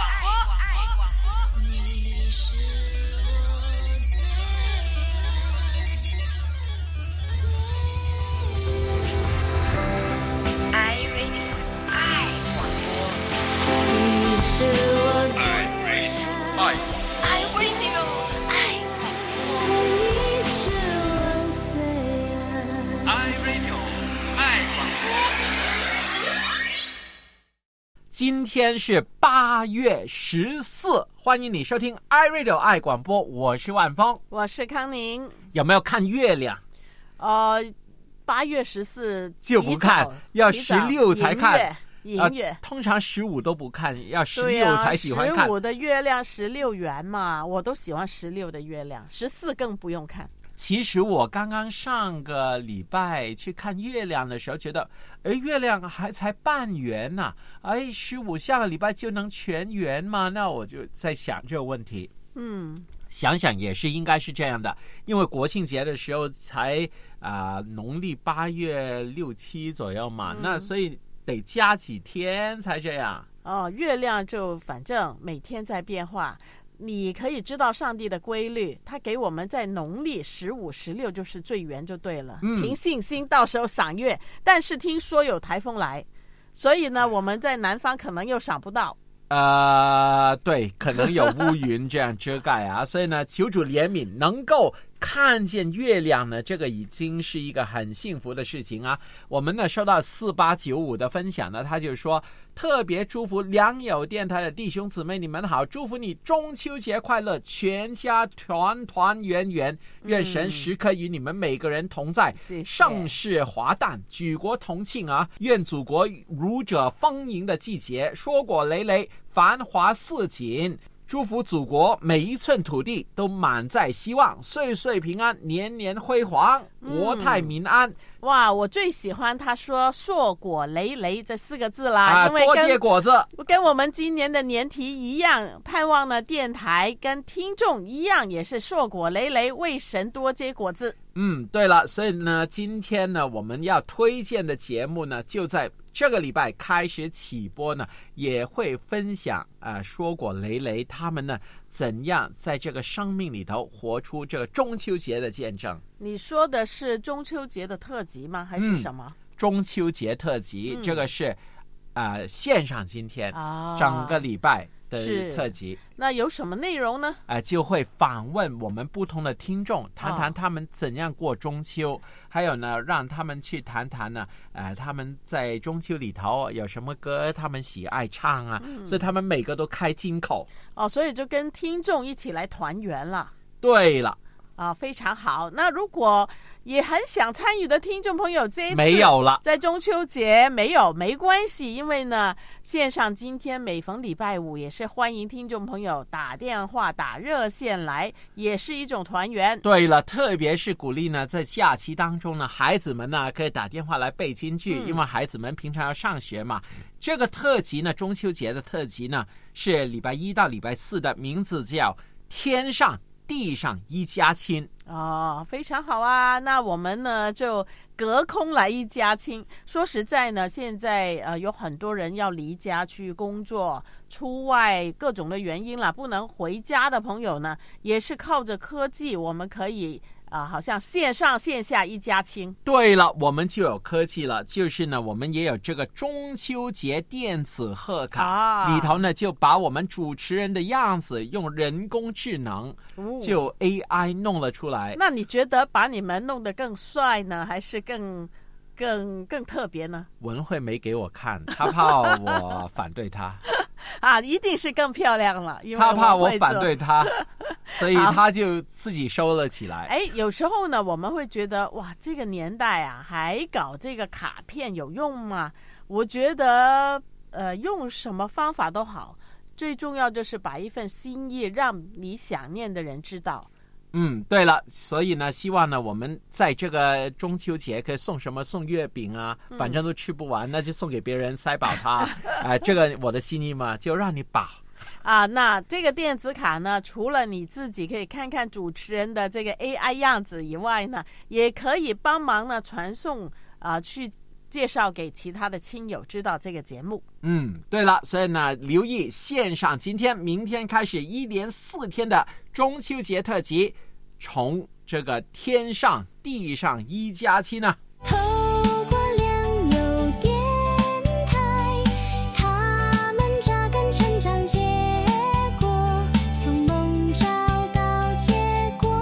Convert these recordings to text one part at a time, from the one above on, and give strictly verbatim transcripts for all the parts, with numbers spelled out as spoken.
你是我最爱最爱 Radio 爱广播，你是我最爱爱 Radio 爱广播，你是我最爱爱 Radio 爱广播。 今天是八月十四，欢迎你收听 iRadio 爱广播，我是万峰， 我是康宁。 有没有看月亮？ 呃，八月十四就不看，要十六才看。 迎月、呃， 通常十五都不看，要十六才喜欢看。 十五的月亮十六圆嘛，我都喜欢十六的月亮，十四更不用看。 其实我刚刚上个礼拜去看月亮的时候，觉得，哎，月亮还才半圆呐、啊，哎，十五下个礼拜就能全圆吗？那我就在想这个问题。 嗯， 想想也是应该是这样的，因为国庆节的时候才啊、呃、农历八月六七左右嘛、嗯，那所以得加几天才这样。 哦，月亮就反正每天在变化。你可以知道上帝的规律，他给我们在农历十五、十六就是最圆就对了、嗯，凭信心到时候赏月。但是听说有台风来，所以呢，我们在南方可能又赏不到。 呃，对，可能有乌云这样遮盖啊，所以呢，求主怜悯，能够看见月亮呢，这个已经是一个很幸福的事情啊。我们呢收到四八九五的分享呢，他就说特别祝福良友电台的弟兄姊妹，你们好，祝福你中秋节快乐，全家团团圆圆，愿神时刻与你们每个人同在， 嗯、 盛世华诞，举国同庆啊！愿祖国如者丰盈的季节，硕果累累，繁华似锦。祝福祖国每一寸土地都满载希望，岁岁平安，年年辉煌，国泰民安、嗯、 哇，我最喜欢他说硕果累累这四个字啦、 啊、 因为多结果子跟我们今年的年题一样，盼望呢电台跟听众一样也是硕果累累，为神多结果子。 嗯，对了，所以呢今天呢我们要推荐的节目呢就在这个礼拜开始起播呢，也会分享啊、呃，硕果累累他们呢怎样在这个生命里头活出这个中秋节的见证。 你说的是中秋节的特辑吗？还是什么？ 嗯、中秋节特辑、嗯，这个是啊、呃、线上今天、啊、整个礼拜的特辑。 那有什么内容呢？ 啊、呃，就会访问我们不同的听众，谈谈他们怎样过中秋，哦、还有呢，让他们去谈谈呢，呃，他们在中秋里头有什么歌他们喜爱唱啊，嗯、所以他们每个都开金口。 哦，所以就跟听众一起来团圆了。 对了。 啊，非常好。那如果也很想参与的听众朋友，这一次没有了， 在中秋节没有没关系，因为呢，线上今天每逢礼拜五也是欢迎听众朋友打电话打热线来，也是一种团圆。 对了，特别是鼓励呢，在假期当中呢，孩子们呢可以打电话来背金句、嗯，因为孩子们平常要上学嘛。这个特辑呢，中秋节的特辑呢，是礼拜一到礼拜四的，名字叫天上地上一家亲。 哦，非常好啊。那我们呢就隔空来一家亲。说实在呢，现在呃有很多人要离家去工作，出外各种的原因啦，不能回家的朋友呢，也是靠着科技，我们可以啊、呃，好像线上线下一家亲。 对了，我们就有科技了，就是呢，我们也有这个中秋节电子贺卡、啊、里头呢，就把我们主持人的样子用人工智能、哦、就 A I 弄了出来。 那你觉得把你们弄得更帅呢，还是更更更特别呢？ 文慧没给我看，他怕我反对他。 啊，一定是更漂亮了，因为他怕我反对他，所以他就自己收了起来。 哎，有时候呢，我们会觉得哇，这个年代啊，还搞这个卡片有用吗？我觉得，呃，用什么方法都好，最重要就是把一份心意让你想念的人知道。 嗯，对了，所以呢，希望呢，我们在这个中秋节可以送什么？送月饼啊，反正都吃不完，嗯、那就送给别人塞饱它。啊、呃，这个我的心意嘛，就让你饱。 啊，那这个电子卡呢，除了你自己可以看看主持人的这个 A I 样子以外呢，也可以帮忙呢传送啊、呃、去介绍给其他的亲友知道这个节目。 嗯，对了，所以呢，留意线上今天、明天开始一连四天的中秋节特辑，从这个天上地上一家亲呢。 透过良友电台，他们扎根成长结果，从梦找到结果，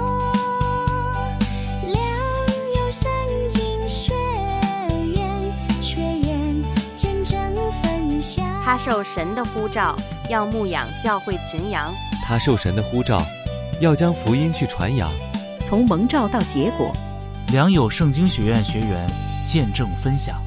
良友三经学院，学院见证分享。 他受神的呼召，要牧养教会群羊； 他受神的呼召，要将福音去传扬。 从蒙召到结果， 良友圣经学院学员见证分享。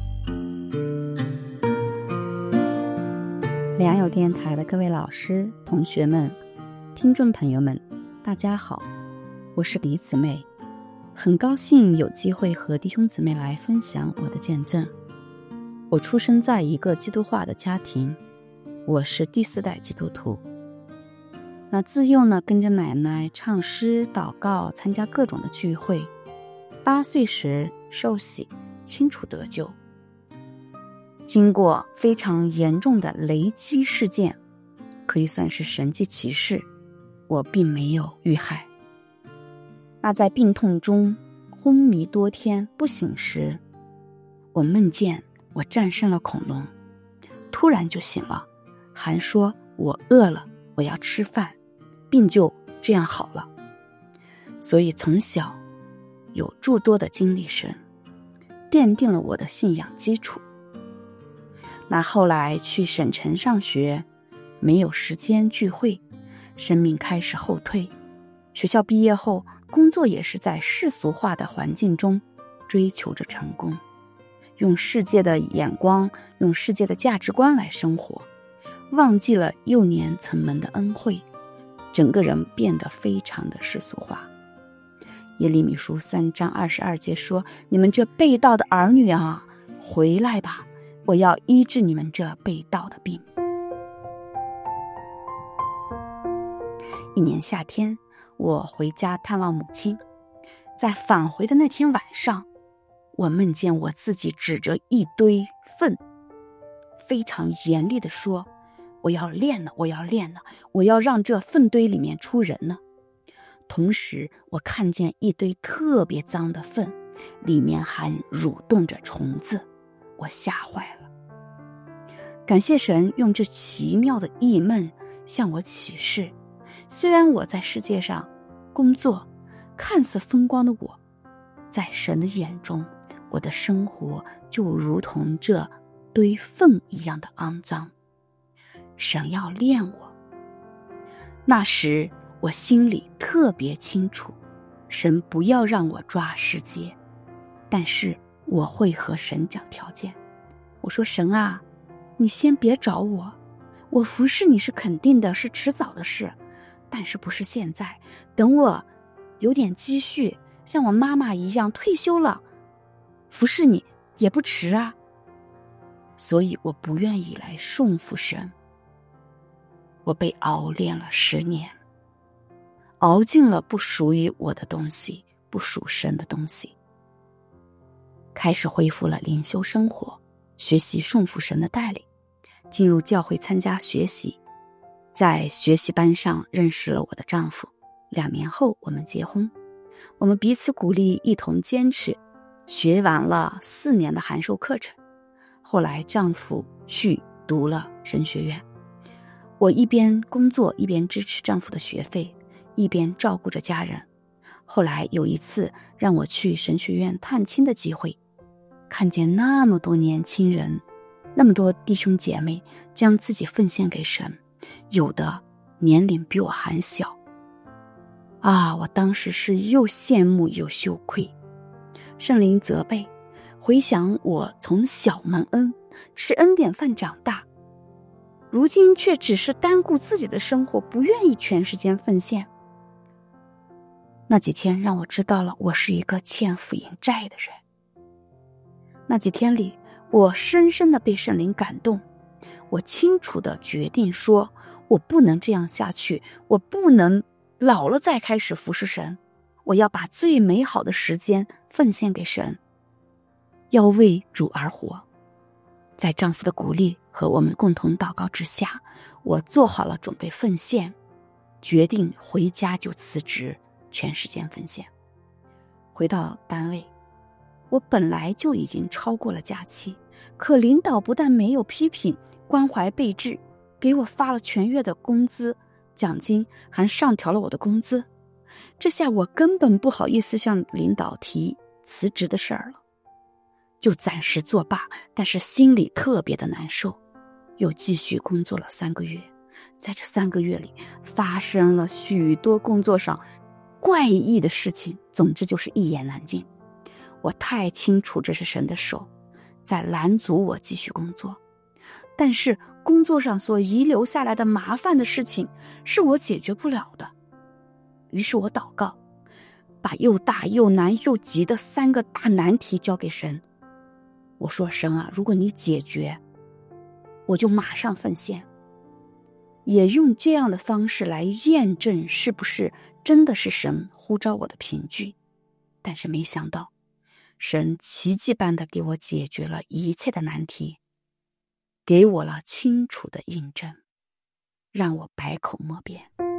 良友电台的各位老师、同学们、听众朋友们，大家好，我是李姊妹，很高兴有机会和弟兄姊妹来分享我的见证。我出生在一个基督化的家庭，我是第四代基督徒。那自幼呢，跟着奶奶唱诗、祷告，参加各种的聚会。八岁时受洗，清楚得救。经过非常严重的雷击事件，可以算是神迹奇事，我并没有遇害。那在病痛中昏迷多天不醒时，我梦见我战胜了恐龙，突然就醒了，还说我饿了，我要吃饭，病就这样好了。所以从小有诸多的经历神，奠定了我的信仰基础。那后来去省城上学，没有时间聚会，生命开始后退。学校毕业后，工作也是在世俗化的环境中追求着成功，用世界的眼光，用世界的价值观来生活，忘记了幼年曾蒙的恩惠，整个人变得非常的世俗化。耶利米书三章二十二节说，你们这背道的儿女啊，回来吧，我要医治你们这背道的病。一年夏天，我回家探望母亲，在返回的那天晚上，我梦见我自己指着一堆粪，非常严厉地说，我要练了，我要练了，我要让这粪堆里面出人呢。同时我看见一堆特别脏的粪，里面还蠕动着虫子，我吓坏了。感谢神用这奇妙的异梦向我启示，虽然我在世界上工作，看似风光的我，在神的眼中，我的生活就如同这堆粪一样的肮脏。神要练我。那时我心里特别清楚，神不要让我抓世界，但是我会和神讲条件。我说，神啊，你先别找我，我服侍你是肯定的，是迟早的事，但是不是现在，等我有点积蓄，像我妈妈一样退休了，服侍你也不迟啊。所以我不愿意来顺服神。我被熬炼了十年，熬尽了不属于我的东西，不属神的东西，开始恢复了灵修生活，学习顺服神的带领，进入教会参加学习，在学习班上认识了我的丈夫，两年后我们结婚。我们彼此鼓励，一同坚持，学完了四年的函授课程。后来丈夫去读了神学院，我一边工作一边支持丈夫的学费，一边照顾着家人。后来有一次让我去神学院探亲的机会，看见那么多年轻人，那么多弟兄姐妹将自己奉献给神，有的年龄比我还小啊！我当时是又羡慕又羞愧。圣灵责备，回想我从小蒙恩，吃恩典饭长大，如今却只是单顾自己的生活，不愿意全时间奉献。那几天让我知道了我是一个欠父银债的人。那几天里，我深深地被圣灵感动，我清楚地决定说，我不能这样下去，我不能老了再开始服侍神，我要把最美好的时间奉献给神， 要为主而活。在丈夫的鼓励和我们共同祷告之下，我做好了准备奉献，决定回家就辞职，全时间奉献。回到单位，我本来就已经超过了假期，可领导不但没有批评，关怀备至，给我发了全月的工资奖金，还上调了我的工资。这下我根本不好意思向领导提辞职的事儿了，就暂时作罢，但是心里特别的难受。又继续工作了三个月，在这三个月里发生了许多工作上怪异的事情，总之就是一言难尽。我太清楚这是神的手在拦阻我继续工作，但是工作上所遗留下来的麻烦的事情是我解决不了的。于是我祷告，把又大又难又急的三个大难题交给神。我说，神啊，如果你解决，我就马上奉献。也用这样的方式来验证是不是真的是神呼召我的凭据。但是没想到，神奇迹般的给我解决了一切的难题，给我了清楚的印证，让我百口莫辩。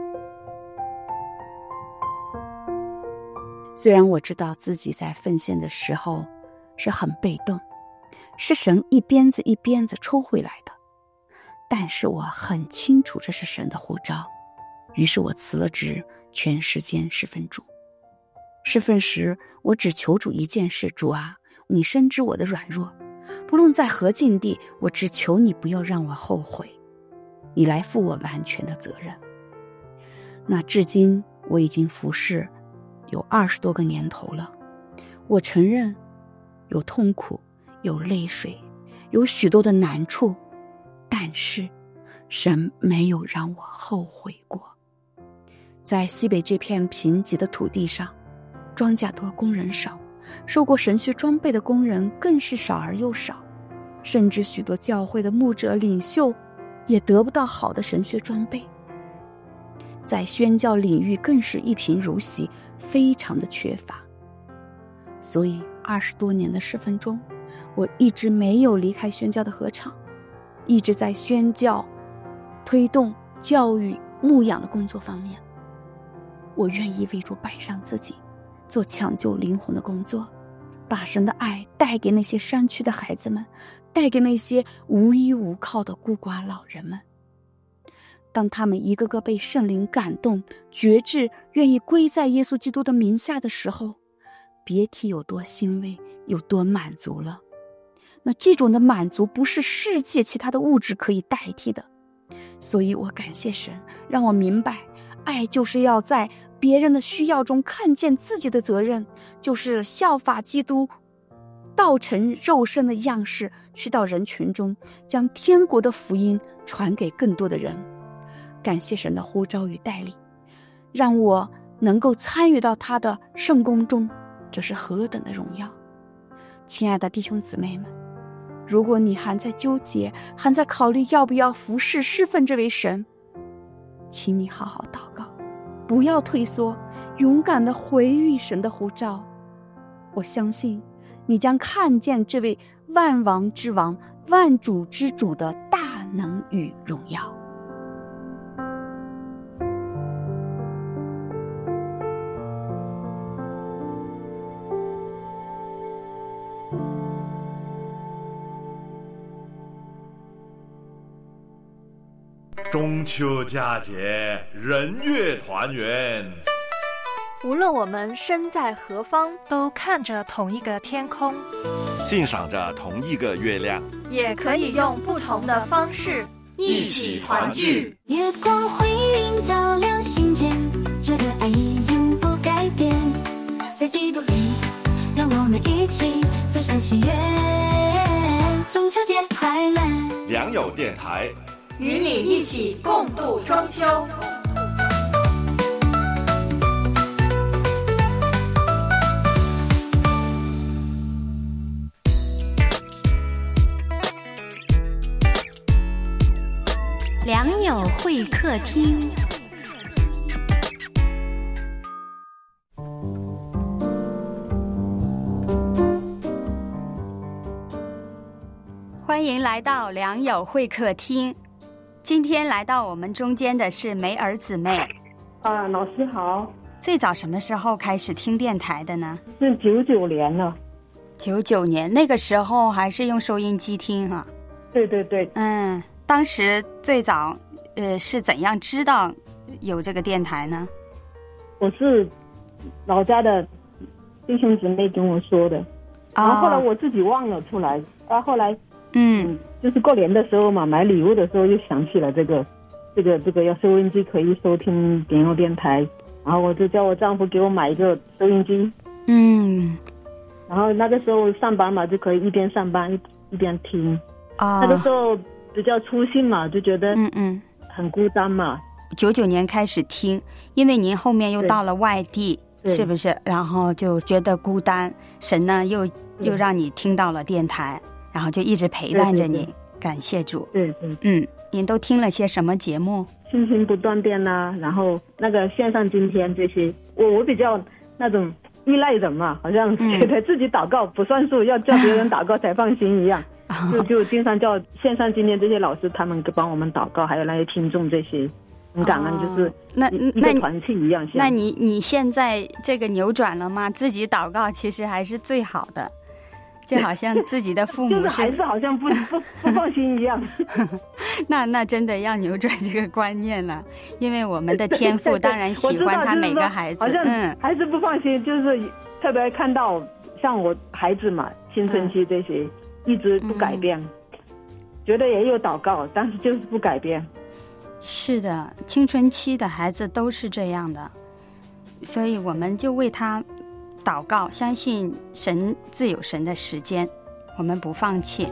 虽然我知道自己在奉献的时候是很被动，是神一鞭子一鞭子抽回来的，但是我很清楚这是神的呼召。于是我辞了职，全时间侍奉主。侍奉时，我只求主一件事，主啊，你深知我的软弱，不论在何境地，我只求你不要让我后悔，你来负我完全的责任。那至今我已经服侍有二十多个年头了，我承认有痛苦，有泪水，有许多的难处，但是神没有让我后悔过。在西北这片贫瘠的土地上，庄稼多，工人少，受过神学装备的工人更是少而又少，甚至许多教会的牧者领袖也得不到好的神学装备。在宣教领域更是一贫如洗，非常的缺乏。所以二十多年的侍奉中，我一直没有离开宣教的禾场，一直在宣教、推动教育、牧养的工作方面。我愿意为主摆上自己，做抢救灵魂的工作，把神的爱带给那些山区的孩子们，带给那些无依无靠的孤寡老人们。当他们一个个被圣灵感动，决志愿意归在耶稣基督的名下的时候，别提有多欣慰，有多满足了。那这种的满足不是世界其他的物质可以代替的。所以我感谢神，让我明白，爱就是要在别人的需要中看见自己的责任，就是效法基督道成肉身的样式，去到人群中，将天国的福音传给更多的人。感谢神的呼召与带领，让我能够参与到他的圣工中，这是何等的荣耀。亲爱的弟兄姊妹们，如果你还在纠结，还在考虑要不要服侍侍奉这位神，请你好好祷告，不要退缩，勇敢地回应神的呼召。我相信你将看见这位万王之王、万主之主的大能与荣耀。 中秋佳节，人月团圆。 无论我们身在何方，都看着同一个天空， 欣赏着同一个月亮， 也可以用不同的方式一起团聚。 月光辉映照亮心田，这个爱已永不改变。在基督里，让我们一起分享喜悦。中秋节快乐！ 良友电台与你一起共度中秋。 良友会客厅。 迎来到良友会客厅。今天来到我们中间的是梅儿姊妹。 啊，老师好。 最早什么时候开始听电台的呢？ 是九九年了。 九九年，那个时候还是用收音机听哈、啊。 对对对。 嗯，当时最早呃是怎样知道有这个电台呢？ 我是老家的弟兄姊妹跟我说的，然后后来我自己忘了出来，然后后来嗯，嗯就是过年的时候嘛，买礼物的时候又想起了这个这个这个要收音机可以收听点友电台，然后我就叫我丈夫给我买一个收音机。 嗯， 然后那个时候上班嘛，就可以一边上班一一边听。 啊， 那个时候比较粗心嘛，就觉得嗯嗯很孤单嘛。 九九年开始听，因为您后面又到了外地，是不是？然后就觉得孤单，神呢又又让你听到了电台，然后就一直陪伴着你。对对对，感谢主。 对对， 嗯，您都听了些什么节目？ 心情不断电呐、啊，然后那个线上今天这些，我我比较那种依赖人嘛，好像觉得自己祷告不算数，嗯、要叫别人祷告才放心一样，就就经常叫线上今天这些老师他们帮我们祷告，还有那些听众这些。很感恩，就是那一个团契一样。 那你你现在这个扭转了吗？自己祷告其实还是最好的，就好像自己的父母是， 就是还是好像不不不放心一样。 那那真的要扭转这个观念了，因为我们的天父当然喜欢他每个孩子， 好像还是不放心，就是特别看到像我孩子嘛，青春期这些、嗯、一直不改变、嗯，觉得也有祷告，但是就是不改变。 是的，青春期的孩子都是这样的，所以我们就为他祷告，相信神自有神的时间，我们不放弃。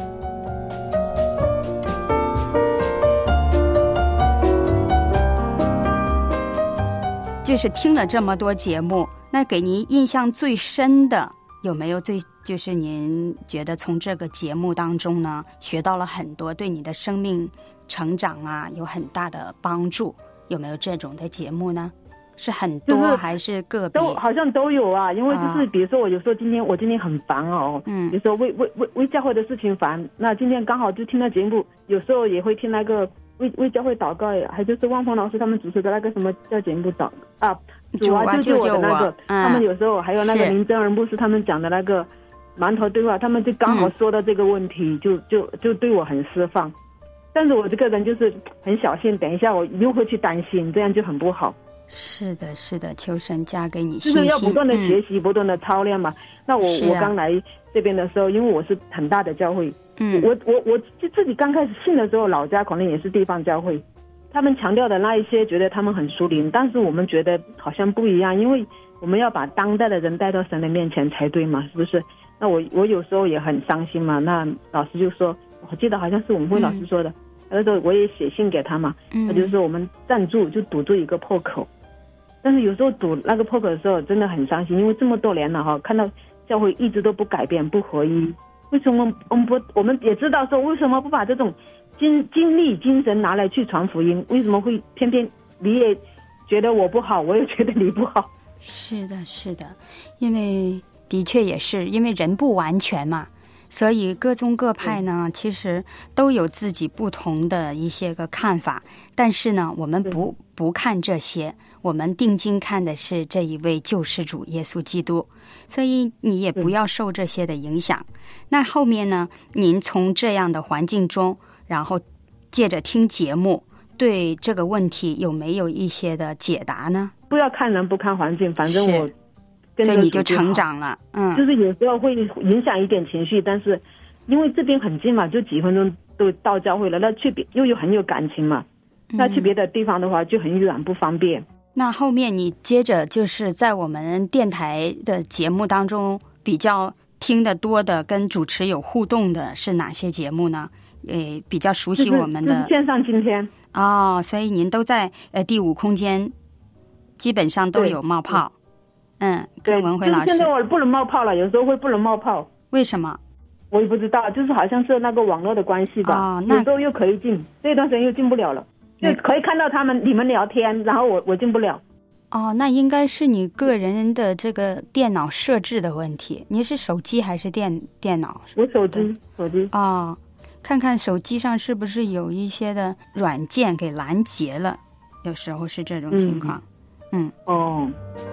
就是听了这么多节目，那给您印象最深的有没有最就是您觉得从这个节目当中呢学到了很多，对你的生命成长啊有很大的帮助，有没有这种的节目呢？是很多、就是、还是个别？ 都好像都有啊，因为就是比如说我有时候今天、啊、我今天很烦哦，嗯，比如说为为为为教会的事情烦，那今天刚好就听到节目，有时候也会听那个为为教会祷告，还就是汪峰老师他们主持的那个什么叫节目祷啊，主啊救救我的那个，嗯、他们有时候还有那个林真儿牧师他们讲的那个馒头对话，他们就刚好说到这个问题，嗯、就就就对我很释放。但是我这个人就是很小心，等一下我又会去担心，这样就很不好。 是的，是的，求神加给你信心， 就是要不断的学习、嗯、不断的操练嘛。那我、啊、我刚来这边的时候，因为我是很大的教会，嗯，我我我就自己刚开始信的时候，老家可能也是地方教会，他们强调的那一些，觉得他们很属灵，但是我们觉得好像不一样，因为我们要把当代的人带到神的面前才对嘛，是不是？那我我有时候也很伤心嘛。那老师就说，我记得好像是我们会老师说的。嗯，那时候我也写信给他嘛，他就是说我们站住就堵住一个破口，但是有时候堵那个破口的时候真的很伤心，因为这么多年了哈，看到教会一直都不改变不合一，为什么我们不我们也知道说为什么不把这种精精力精神拿来去传福音，为什么会偏偏你也觉得我不好，我也觉得你不好？ 是的是的，因为的确也是因为人不完全嘛，所以各宗各派呢其实都有自己不同的一些个看法，但是呢我们不不看这些，我们定睛看的是这一位救世主耶稣基督，所以你也不要受这些的影响。那后面呢您从这样的环境中，然后借着听节目，对这个问题有没有一些的解答呢？ 不要看人不看环境，反正我所以你就成长了。嗯， 就是有时候会影响一点情绪，但是因为这边很近嘛，就几分钟都到教会了，那去别又有很有感情嘛，那去别的地方的话就很远不方便。 那后面你接着就是在我们电台的节目当中比较听得多的跟主持有互动的是哪些节目呢？呃，比较熟悉我们的、 就是、线上今天哦，所以您都在呃第五空间基本上都有冒泡。嗯，跟文辉老师。 现在我不能冒泡了，有时候会不能冒泡。 为什么？ 我也不知道，就是好像是那个网络的关系吧。哦，那有时候又可以进，这段时间又进不了了，就可以看到他们你们聊天，然后我我进不了。 哦，那应该是你个人的这个电脑设置的问题。你是手机还是电电脑？ 我手机，手机。 哦， 看看手机上是不是有一些的软件给拦截了，有时候是这种情况。嗯， 嗯哦。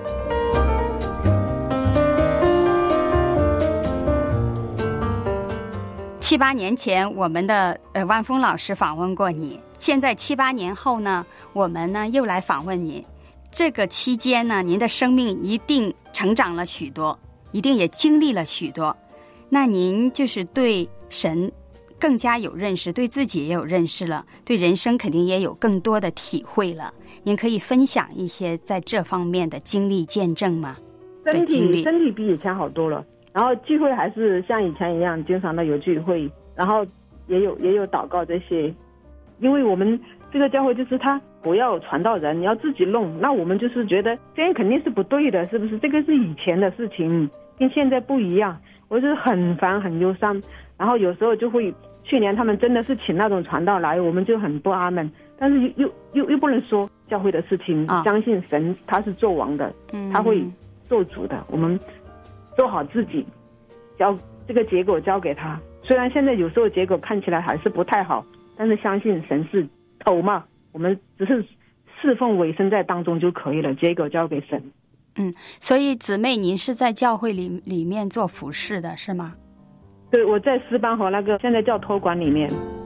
七八年前，我们的呃万峰老师访问过你，现在七八年后呢，我们呢又来访问你。这个期间呢，您的生命一定成长了许多，一定也经历了许多。那您就是对神更加有认识，对自己也有认识了，对人生肯定也有更多的体会了。您可以分享一些在这方面的经历见证吗？ 身体身体比以前好多了。然后聚会还是像以前一样，经常的有聚会，然后也有也有祷告这些。因为我们这个教会就是他不要传道人，你要自己弄，那我们就是觉得这样肯定是不对的，是不是？这个是以前的事情，跟现在不一样。我就是很烦很忧伤，然后有时候就会，去年他们真的是请那种传道来，我们就很不阿门，但是又又又又不能说教会的事情，啊、相信神他是做王的，嗯、他会做主的，我们做好自己，交这个结果交给他。虽然现在有时候结果看起来还是不太好，但是相信神是头嘛，我们只是侍奉委身在当中就可以了，结果交给神。 嗯，所以姊妹您是在教会里里面做服侍的是吗？ 对，我在诗班和那个现在叫托管里面。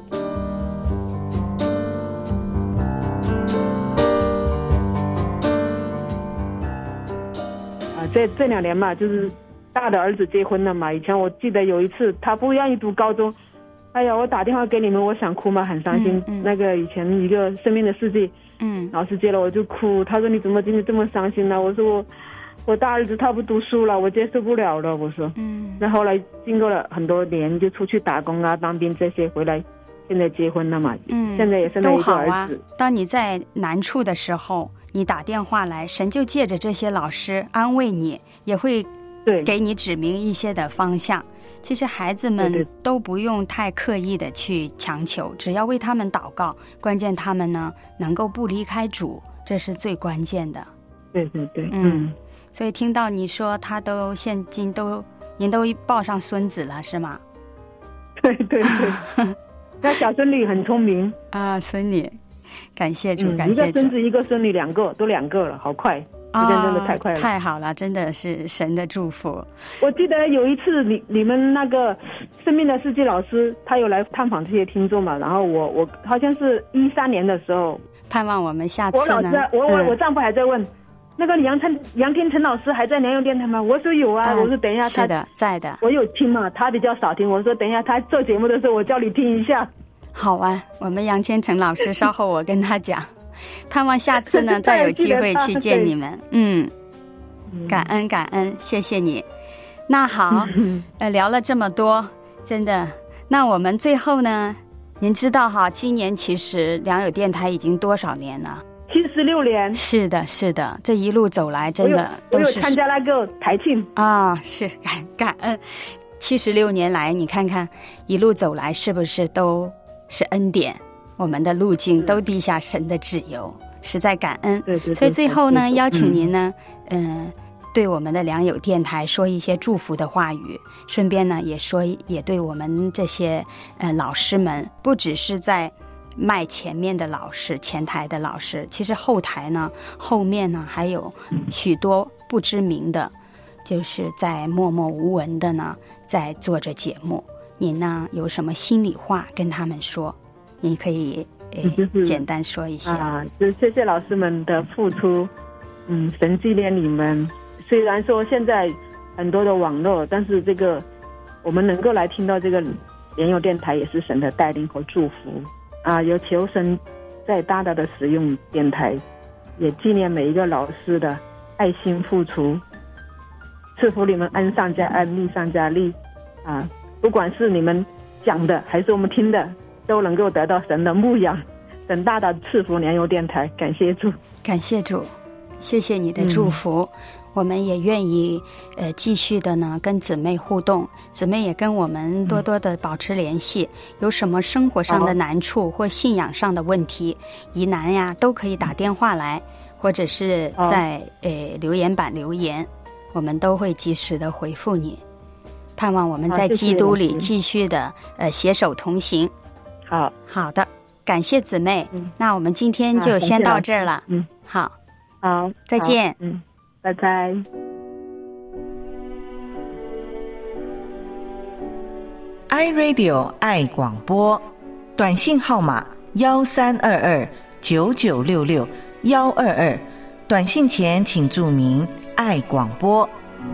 啊，这这两年嘛，就是大的儿子结婚了嘛。以前我记得有一次他不愿意读高中，哎呀，我打电话给你们，我想哭嘛，很伤心。嗯嗯、那个以前一个生命的世界，嗯，老师接了我就哭。他说你怎么今天这么伤心呢？我说我我大儿子他不读书了，我接受不了了。我说，嗯，那后来经过了很多年，就出去打工啊、当兵这些，回来现在结婚了嘛，嗯，现在也生了一个儿子。 都好啊。当你在难处的时候，你打电话来，神就借着这些老师安慰你，也会给你指明一些的方向。其实孩子们都不用太刻意的去强求，只要为他们祷告，关键他们呢能够不离开主，这是最关键的。 对对对， 嗯，所以听到你说他都现今都您都抱上孙子了是吗？ 对对对，那小孙女很聪明啊，孙女，感谢主，嗯、感谢主， 一个孙子一个孙女两个都两个了，好快。时间真的太快了、 哦、太好了，真的是神的祝福。 我记得有一次你你们那个生命的世界老师他有来探访这些听众嘛，然后我我好像是一三年的时候， 盼望我们下次呢， 我老师我我、嗯、我丈夫还在问那个杨陈杨天成老师还在良友电台吗？我说有啊、嗯、我说等一下他是的在的， 我有听嘛，他比较少听，我说等一下他做节目的时候我叫你听一下。 好啊，我们杨天成老师稍后我跟他讲盼望下次呢再有机会去见你们。嗯，感恩感恩，谢谢你。那好，呃，聊了这么多，真的，那我们最后呢，您知道哈，今年其实良友电台已经多少年了？ 七十六年。 是的是的，这一路走来真的都是我有参加那个台庆啊，是感感恩。七十六年来，你看看一路走来，是不是都是恩典？我们的路径都地下神的旨由，实在感恩。 对对对， 所以最后呢，邀请您呢，嗯、呃，对我们的良友电台说一些祝福的话语，顺便呢也说，也对我们这些呃老师们，不只是在麦前面的老师、前台的老师，其实后台呢、后面呢还有许多不知名的，就是在默默无闻的呢，在做着节目。您呢有什么心里话跟他们说？你可以呃简单说一下啊，就谢谢老师们的付出，嗯，神纪念你们。虽然说现在很多的网络，但是这个我们能够来听到这个良友电台，也是神的带领和祝福啊！有求神在大大的使用电台，也纪念每一个老师的爱心付出，赐福你们恩上加恩，利上加利啊！不管是你们讲的还是我们听的，都能够得到神的牧养，神大大赐福良友电台，感谢主， 感谢主，谢谢你的祝福。嗯、我们也愿意呃继续的呢跟姊妹互动，姊妹也跟我们多多的保持联系。嗯、有什么生活上的难处或信仰上的问题、疑难呀，都可以打电话来，或者是在呃留言板留言，我们都会及时的回复你。 盼望我们在基督里继续的呃携手同行。 好， 好的，感谢姊妹。嗯，那我们今天就先到这儿了。 嗯， 好， 好， 再见。 嗯，拜拜。 iRadio 爱广播，短信号码幺三二二九九六六幺二二，短信前请注明爱广播。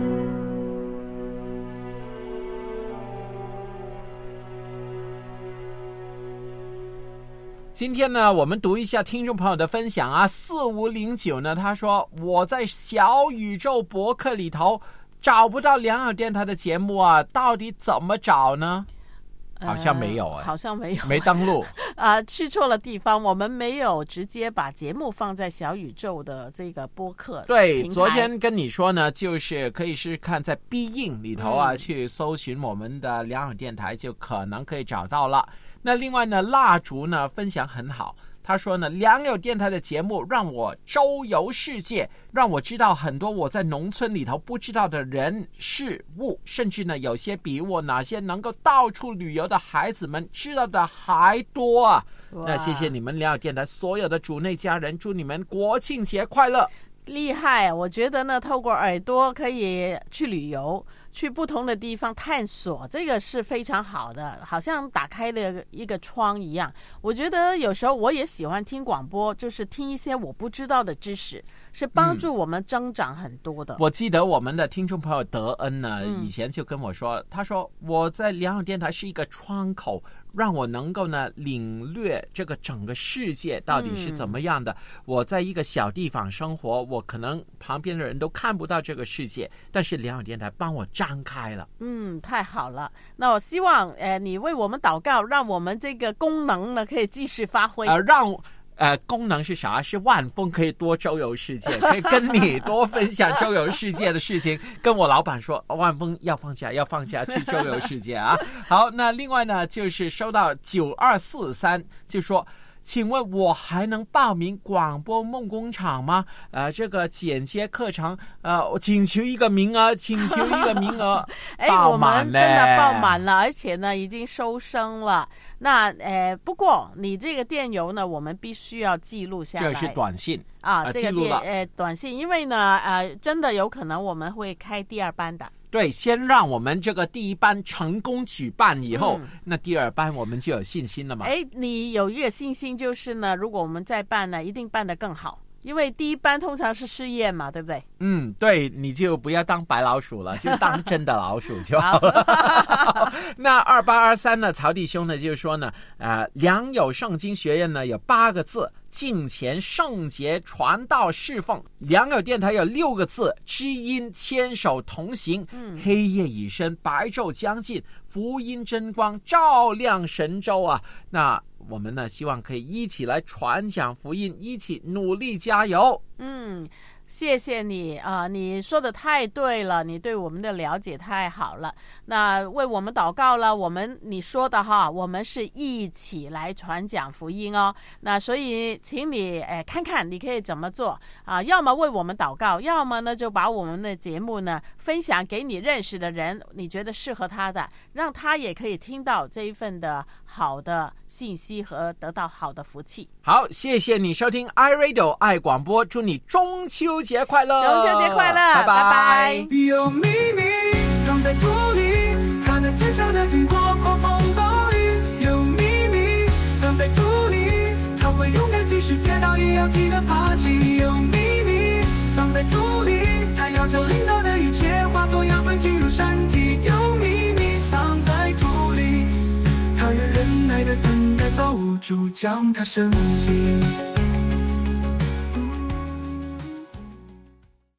今天呢，我们读一下听众朋友的分享啊。四五零九呢，他说我在小宇宙博客里头找不到良友电台的节目啊，到底怎么找呢？好像没有哎、 呃，好像没有， 没登录啊、呃，去错了地方。我们没有直接把节目放在小宇宙的这个播客。 对，昨天跟你说呢，就是可以是看在必应里头啊、嗯，去搜寻我们的良友电台，就可能可以找到了。那另外呢，蜡烛呢分享很好。他说呢，良友电台的节目让我周游世界，让我知道很多我在农村里头不知道的人事物，甚至呢有些比我哪些能够到处旅游的孩子们知道的还多啊。那谢谢你们良友电台所有的主内家人，祝你们国庆节快乐。 厉害，我觉得呢透过耳朵可以去旅游，去不同的地方探索，这个是非常好的，好像打开了一个窗一样。我觉得有时候我也喜欢听广播，就是听一些我不知道的知识，是帮助我们增长很多的、嗯、 我记得我们的听众朋友德恩呢、嗯、以前就跟我说，他说我在良友电台是一个窗口，让我能够呢领略这个整个世界到底是怎么样的、嗯、我在一个小地方生活，我可能旁边的人都看不到这个世界，但是良友电台帮我张开了。 嗯，太好了。那我希望呃你为我们祷告，让我们这个功能呢可以继续发挥。 呃让呃，功能是啥？是万峰可以多周游世界，可以跟你多分享周游世界的事情。跟我老板说，万峰要放假，要放假去周游世界啊！好，那另外呢，就是收到九二四三，就说，请问我还能报名广播梦工厂吗？呃，这个剪接课程，呃，我请求一个名额，请求一个名额。 哎，我们真的报满了，而且呢，已经收生了。那呃，不过你这个电邮呢，我们必须要记录下来。 这是短信啊， 呃、 这个电呃短信，因为呢，呃，真的有可能我们会开第二班的。 对，先让我们这个第一班成功举办以后、嗯、那第二班我们就有信心了嘛。 哎，你有一个信心就是呢，如果我们再办呢，一定办得更好。因为第一班通常是试验嘛，对不对？ 嗯，对，你就不要当白老鼠了，就当真的老鼠就好了。那二八二三呢，曹弟兄呢就说呢，呃，良友圣经学院呢有八个字，敬虔圣洁传道侍奉。良友电台有六个字，知音牵手同行。嗯，黑夜已深，白昼将近，福音真光照亮神州啊。那我们呢希望可以一起来传讲福音，一起努力加油。 嗯，谢谢你啊、呃！你说的太对了，你对我们的了解太好了。那为我们祷告了，我们你说的哈，我们是一起来传讲福音哦。那所以，请你哎看看你可以怎么做啊？要么为我们祷告，要么呢就把我们的节目呢分享给你认识的人，你觉得适合他的，让他也可以听到这一份的好的信息和得到好的福气。 好，谢谢你收听 iRadio 爱广播，祝你中秋节快乐！ 中秋节快乐，拜拜！ 有秘密藏在土里，它能坚强的经过狂风暴雨。有秘密藏在土里，它会勇敢，即使跌倒也要记得爬起。有秘密藏在土里，它要将领导的一切化作养分进入身体。有秘密藏在土里，它愿忍耐的等待造物主将它升起。